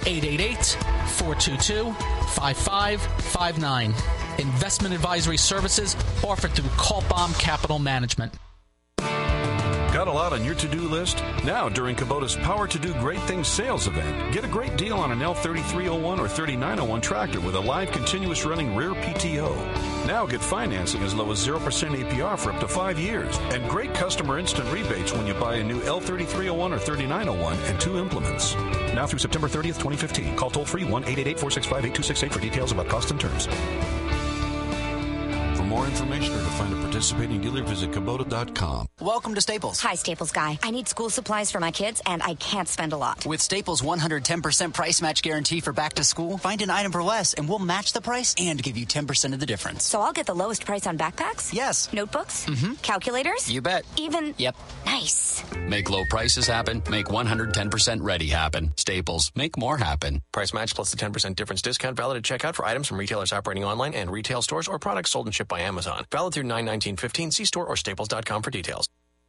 Speaker 7: 888-422-5559. Investment advisory services offered through Kaltbaum Capital Management.
Speaker 5: Got a lot on your to-do list? Now, during Kubota's Power to Do Great Things sales event, get a great deal on an L3301 or 3901 tractor with a live continuous running rear PTO. Now get financing as low as 0% APR for up to 5 years, and great customer instant rebates when you buy a new L3301 or 3901 and 2 implements. Now through September 30th, 2015. Call toll-free 1-888-465-8268 for details about cost and terms. For more information or to find a participating dealer, visit Kubota.com.
Speaker 14: Welcome to Staples.
Speaker 3: Hi, Staples guy. I need school supplies for my kids, and I can't spend a lot.
Speaker 14: With Staples' 110% price match guarantee for back to school, find an item for less, and we'll match the price and give you 10% of the difference.
Speaker 3: So I'll get the lowest price on backpacks?
Speaker 14: Yes.
Speaker 3: Notebooks?
Speaker 14: Mm-hmm.
Speaker 3: Calculators?
Speaker 14: You bet.
Speaker 3: Even?
Speaker 14: Yep.
Speaker 3: Nice.
Speaker 16: Make low prices happen. Make 110% ready happen. Staples. Make more happen.
Speaker 17: Price match plus the 10% difference discount valid at checkout for items from retailers operating online and retail stores or products sold and shipped by Amazon. Valid through 9/19/15. See store or staples.com for details.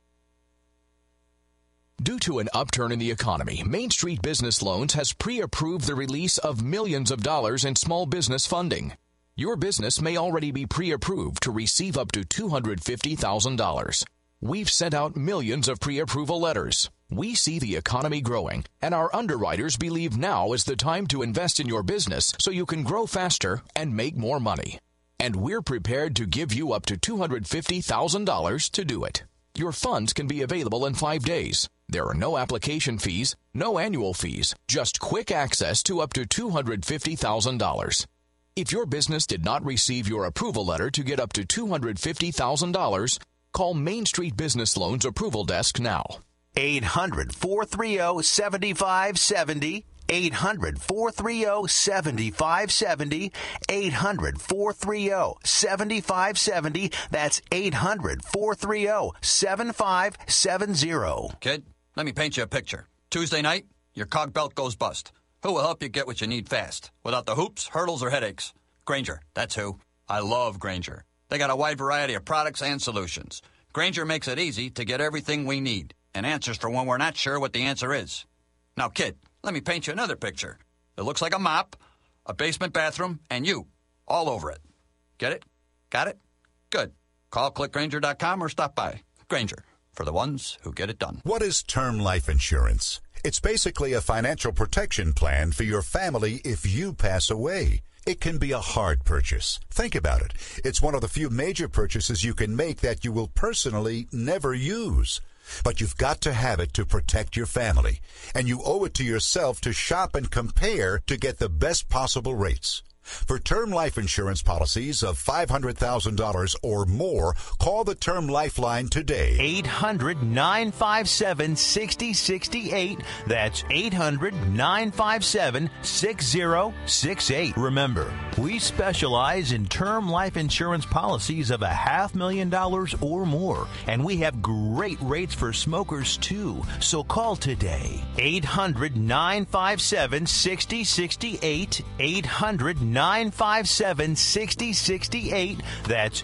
Speaker 4: Due to an upturn in the economy, Main Street Business Loans has pre-approved the release of millions of dollars in small business funding. Your business may already be pre-approved to receive up to $250,000. We've sent out millions of pre-approval letters. We see the economy growing, and our underwriters believe now is the time to invest in your business so you can grow faster and make more money. And we're prepared to give you up to $250,000 to do it. Your funds can be available in 5 days. There are no application fees, no annual fees, just quick access to up to $250,000. If your business did not receive your approval letter to get up to $250,000, call Main Street Business Loans Approval Desk now.
Speaker 25: 800-430-7570. 800-430-7570. 800-430-7570. That's 800-430-7570.
Speaker 18: Kid, let me paint you a picture. Tuesday night, your cog belt goes bust. Who will help you get what you need fast? Without the hoops, hurdles, or headaches? Grainger, that's who. I love Grainger. They got a wide variety of products and solutions. Grainger makes it easy to get everything we need and answers for when we're not sure what the answer is. Now, kid, Let me paint you another picture. It looks like a mop, a basement bathroom, and you, all over it. Get it? Got it? Good. Call clickgrainger.com or stop by. Grainger, for the ones who get it done.
Speaker 27: What is term life insurance? It's basically a financial protection plan for your family if you pass away. It can be a hard purchase. Think about it. It's one of the few major purchases you can make that you will personally never use. But you've got to have it to protect your family. And you owe it to yourself to shop and compare to get the best possible rates. For term life insurance policies of $500,000 or more, call the Term Lifeline today.
Speaker 25: 800-957-6068. That's 800-957-6068. Remember, we specialize in term life insurance policies of $500,000 or more, and we have great rates for smokers too. So call today. 800-957-6068. 800-957-6068. That's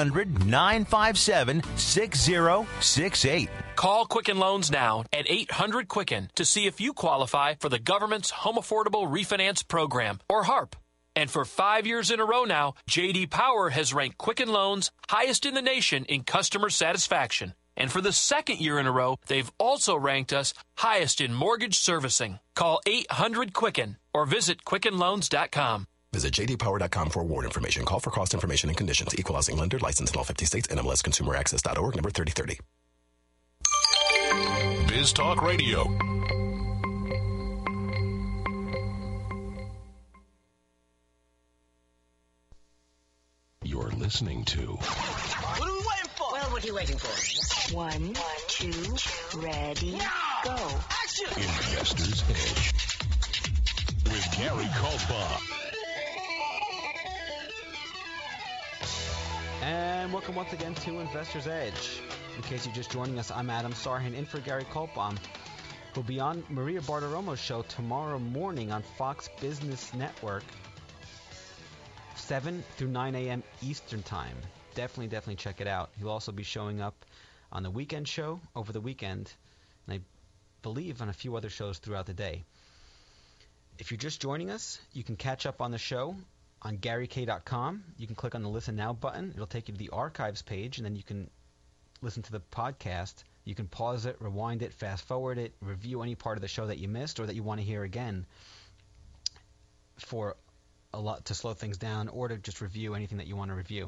Speaker 25: 800-957-6068.
Speaker 8: Call Quicken Loans now at 800-QUICKEN to see if you qualify for the government's Home Affordable Refinance Program, or HARP. And for 5 years in a row now, J.D. Power has ranked Quicken Loans highest in the nation in customer satisfaction. And for the second year in a row, they've also ranked us highest in mortgage servicing. Call 800-QUICKEN or visit QuickenLoans.com.
Speaker 9: Visit jdpower.com for award information. Call for cost information and conditions. Equal housing lender. Licensed in all 50 states. NMLSConsumerAccess.org. Number 3030.
Speaker 5: Biz Talk Radio. You're listening to...
Speaker 20: What are we waiting for? Well, what are you waiting for?
Speaker 10: 1, 2, ready, go.
Speaker 20: Action!
Speaker 5: Investor's Edge with Gary Kaltbaum.
Speaker 6: And welcome once again to Investor's Edge. In case you're just joining us, I'm Adam Sarhan, in for Gary Kaltbaum, who'll be on Maria Bartiromo's show tomorrow morning on Fox Business Network, 7 through 9 a.m. Eastern Time. Definitely check it out. He'll also be showing up on the weekend show over the weekend, and I believe on a few other shows throughout the day. If you're just joining us, you can catch up on the show on GaryK.com. You can click on the Listen Now button. It'll take you to the archives page, and then you can listen to the podcast. You can pause it, rewind it, fast forward it, review any part of the show that you missed or that you want to hear again for a lot to slow things down, or to just review anything that you want to review.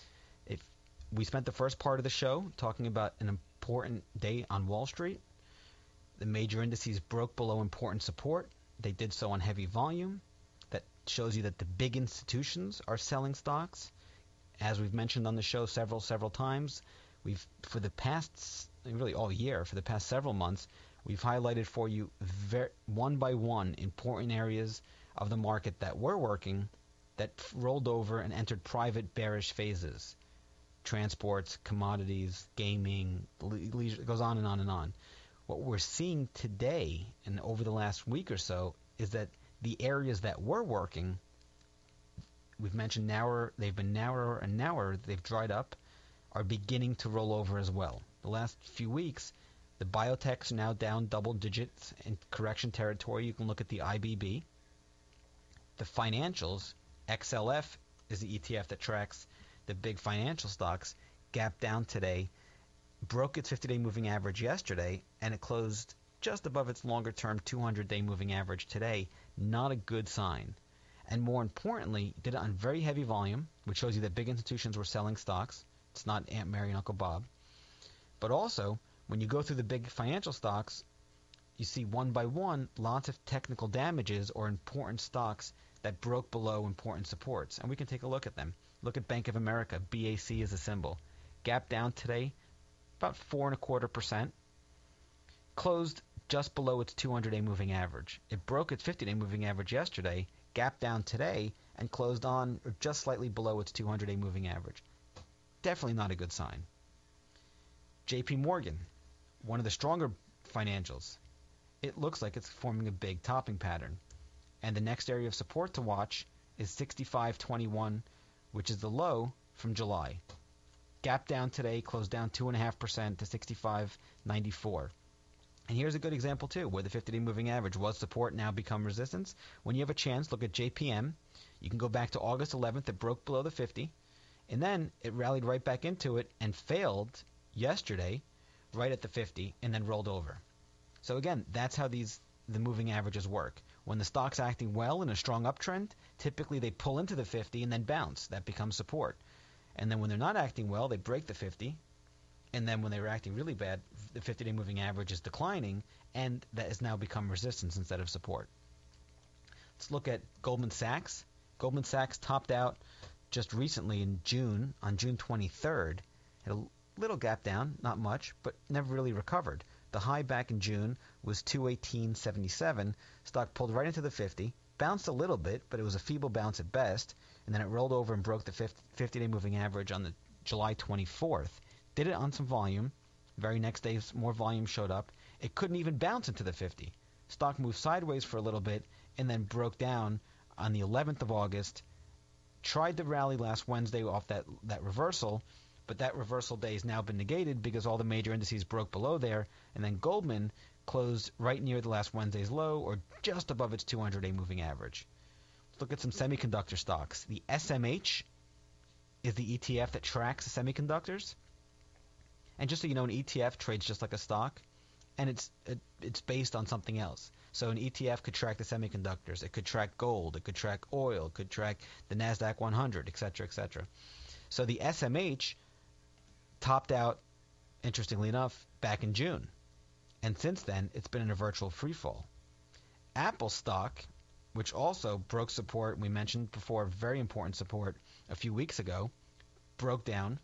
Speaker 6: We spent the first part of the show talking about an important day on Wall Street. The major indices broke below important support. They did so on heavy volume. That shows you that the big institutions are selling stocks. As we've mentioned on the show several times, for the past, really all year, for the past several months, we've highlighted for you one by one important areas of the market that were working, that rolled over and entered private bearish phases. Transports, commodities, gaming, leisure, it goes on and on and on. What we're seeing today and over the last week or so is that the areas that were working, we've mentioned they've been narrower and narrower, they've dried up, are beginning to roll over as well. The last few weeks, the biotechs are now down double digits in correction territory. You can look at the IBB. The financials, XLF is the ETF that tracks the big financial stocks, gapped down today, broke its 50-day moving average yesterday, and it closed just above its longer-term 200-day moving average today. Not a good sign. And more importantly, did it on very heavy volume, which shows you that big institutions were selling stocks. It's not Aunt Mary and Uncle Bob. But also, when you go through the big financial stocks, you see one by one lots of technical damages or important stocks that broke below important supports. And we can take a look at them. Look at Bank of America. BAC is a symbol. Gap down today, about 4.25%. Closed just below its 200-day moving average. It broke its 50-day moving average yesterday, gapped down today, and closed on just slightly below its 200-day moving average. Definitely not a good sign. JP Morgan, one of the stronger financials. It looks like it's forming a big topping pattern. And the next area of support to watch is 65.21, which is the low from July. Gap down today, closed down 2.5% to 65.94. And here's a good example, too, where the 50-day moving average was support, now become resistance. When you have a chance, look at JPM. You can go back to August 11th. It broke below the 50. And then it rallied right back into it and failed yesterday right at the 50 and then rolled over. So, again, that's how the moving averages work. When the stock's acting well in a strong uptrend, typically they pull into the 50 and then bounce. That becomes support. And then when they're not acting well, they break the 50. And then when they were acting really bad, the 50-day moving average is declining, and that has now become resistance instead of support. Let's look at Goldman Sachs. Goldman Sachs topped out just recently in June, on June 23rd. Had a little gap down, not much, but never really recovered. The high back in June was 218.77. Stock pulled right into the 50, bounced a little bit, but it was a feeble bounce at best, and then it rolled over and broke the 50-day moving average on the July 24th. Did it on some volume. Very next day, more volume showed up. It couldn't even bounce into the 50. Stock moved sideways for a little bit and then broke down on the 11th of August. Tried to rally last Wednesday off that reversal, but that reversal day has now been negated because all the major indices broke below there, and then Goldman closed right near the last Wednesday's low or just above its 200-day moving average. Let's look at some semiconductor stocks. The SMH is the ETF that tracks the semiconductors. And just so you know, an ETF trades just like a stock, and it's based on something else. So an ETF could track the semiconductors. It could track gold. It could track oil. It could track the NASDAQ 100, et cetera, et cetera. So the SMH topped out, interestingly enough, back in June. And since then, it's been in a virtual free fall. Apple stock, which also broke support, we mentioned before, very important support a few weeks ago, broke down.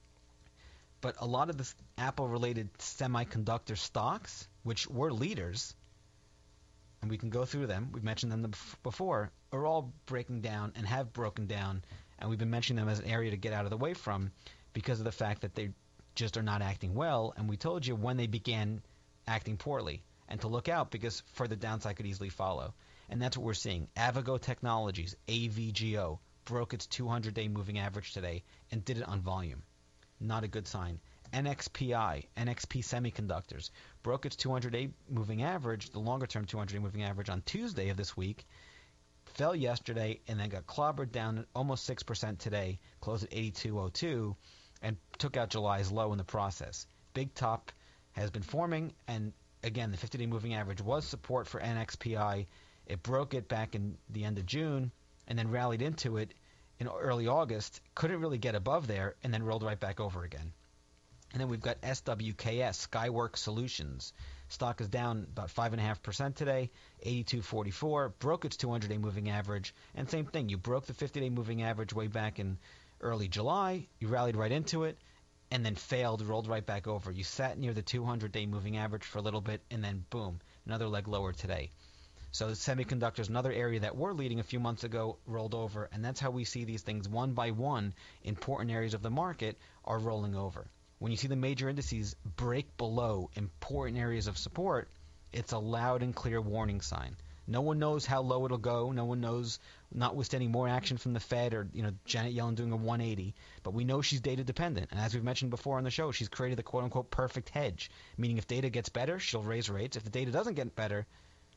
Speaker 6: But a lot of the Apple-related semiconductor stocks, which were leaders, and we can go through them, we've mentioned them before, are all breaking down and have broken down, and we've been mentioning them as an area to get out of the way from because of the fact that they just are not acting well, and we told you when they began acting poorly, and to look out because further downside could easily follow. And that's what we're seeing. Avago Technologies, AVGO, broke its 200-day moving average today and did it on volume. Not a good sign. NXP Semiconductors, broke its 200-day moving average, the longer-term 200-day moving average on Tuesday of this week, fell yesterday, and then got clobbered down almost 6% today, closed at 82.02, and took out July's low in the process. Big top has been forming, and again, the 50-day moving average was support for NXPI. It broke it back in the end of June, and then rallied into it in early August, couldn't really get above there, and then rolled right back over again. And then we've got SWKS, Skyworks Solutions. Stock is down about 5.5% today, 82.44, broke its 200-day moving average, and same thing, you broke the 50-day moving average way back in early July, you rallied right into it, and then failed, rolled right back over. You sat near the 200-day moving average for a little bit, and then boom, another leg lower today. So the semiconductors, another area that were leading a few months ago, rolled over, and that's how we see these things one by one. Important areas of the market are rolling over. When you see the major indices break below important areas of support, it's a loud and clear warning sign. No one knows how low it'll go. No one knows, notwithstanding more action from the Fed or Janet Yellen doing a 180. But we know she's data dependent, and as we've mentioned before on the show, she's created the quote-unquote perfect hedge, meaning if data gets better, she'll raise rates. If the data doesn't get better,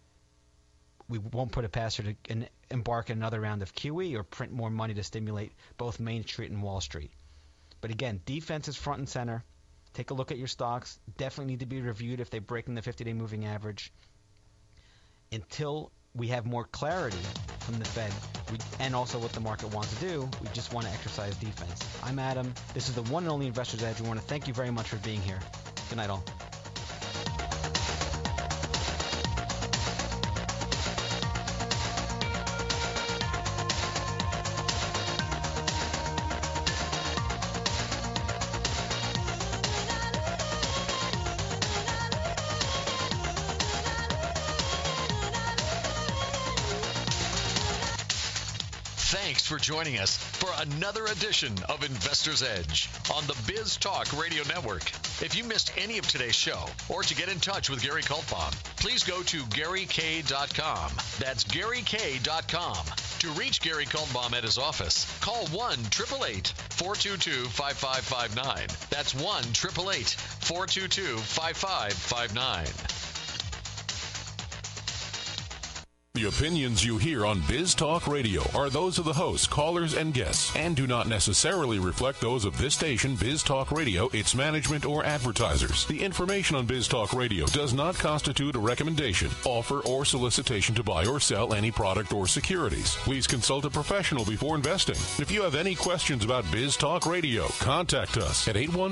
Speaker 6: we won't put it past her to embark in another round of QE or print more money to stimulate both Main Street and Wall Street. But again, defense is front and center. Take a look at your stocks. Definitely need to be reviewed if they're breaking the 50-day moving average. Until we have more clarity from the Fed and also what the market wants to do, we just want to exercise defense. I'm Adam. This is the one and only Investor's Edge. We want to thank you very much for being here. Good night, all.
Speaker 11: Thanks for joining us for another edition of Investor's Edge on the Biz Talk Radio Network. If you missed any of today's show or to get in touch with Gary Kaltbaum, please go to GaryK.com. That's GaryK.com. To reach Gary Kaltbaum at his office, call 1-888-422-5559. That's 1-888-422-5559.
Speaker 12: The opinions you hear on Biz Talk Radio are those of the hosts, callers, and guests, and do not necessarily reflect those of this station, Biz Talk Radio, its management, or advertisers. The information on Biz Talk Radio does not constitute a recommendation, offer, or solicitation to buy or sell any product or securities. Please consult a professional before investing. If you have any questions about Biz Talk Radio, contact us at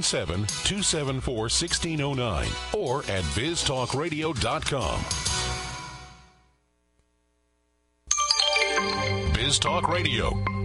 Speaker 12: 817-274-1609 or at biztalkradio.com. Biz Talk Radio.